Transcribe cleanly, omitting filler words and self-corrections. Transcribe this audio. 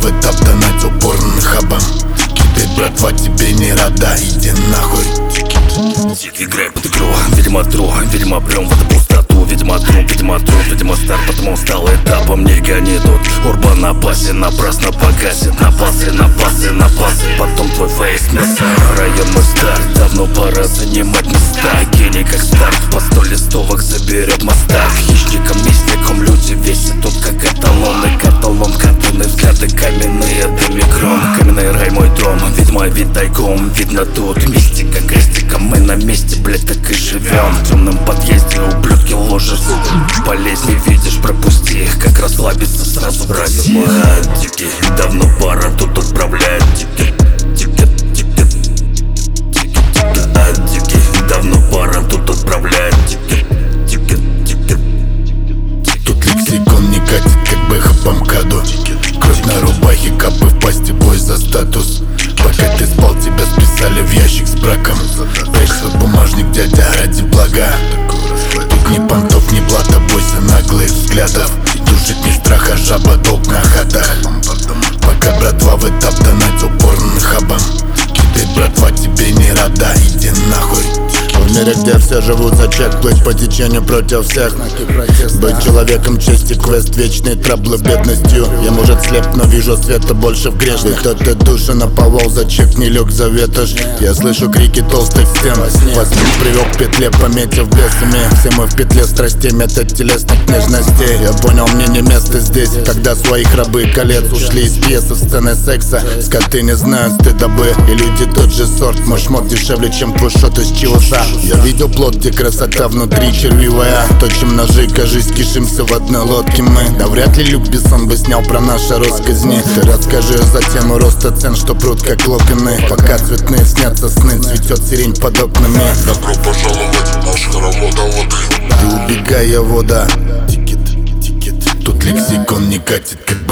вытоптанать упорно хабам. Кидай, братва, тебе не рада, иди нахуй. Тик, играй под игру, видимо тру, видимо прям в эту пустоту. Видимо труп, видимо стар, потому стал этапом. Не гони тут, урбан опасен, напрасно погасит. Напасы, потом твой фейс мясо. Район мой старт, давно пора занимать места. Гений как старт, по 100 листовок заберет мостах. Хищником, мясником люди весят тут как эталоны. Каталон, картины, взгляды каменные, домикрон. Каменный рай мой дом, видимо вид тайком. Видно тут мистика, крестика, мы на месте, блять, так и живем. В темном подъезде ублюдки ложатся. Болезни видишь, пропусти их, как расслабиться сразу брать. Дикий, давно пора тут отправлять. Дикий, давно пора тут отправлять. Тут лексикон не катит, как бэха по МКАДу. Кровь на рубахе, капы в пасти, бой за статус. Пока ты спал, тебя списали в ящик с браком. Прячь свой бумажник, дядя, ради блага. Тут ни понтов, ни блата, бойся наглых взглядов. Душит не страх, а жаба, долг на хатах. Пока, братва, вытоптанать упорно хабам. Кидай, братва, тебе не рада, иди нахуй. В мире, где все живут за чек, плыть по течению против всех. Быть человеком чести, квест, вечные траблы бедностью. Я, может, слеп, но вижу света больше в грешных. Кто-то души наповал, за чек не лег заветошь. Я слышу крики толстых стен. Восьмин привел к петле, пометив бесами. Все мы в петле страстей, метод телесных нежностей. Я понял, мне не место здесь, когда свои рабы колец ушли из пьесы, сцены секса. Скоты не знают стыдобы, и люди тот же сорт. Мой шмот дешевле, чем твой шот из чилоса. Я видел плод, где красота внутри червивая. Точим ножи, кажись, кишимся в одной лодке мы. Да вряд ли Люк Бессон бы снял про наши росказни. Ты расскажи за тему роста цен, что прут как локоны. Пока цветные снятся сны, цветет сирень под окнами. Добро пожаловать в наш хоровод воды. Ты убегай, я вода. Тут лексикон не катит, как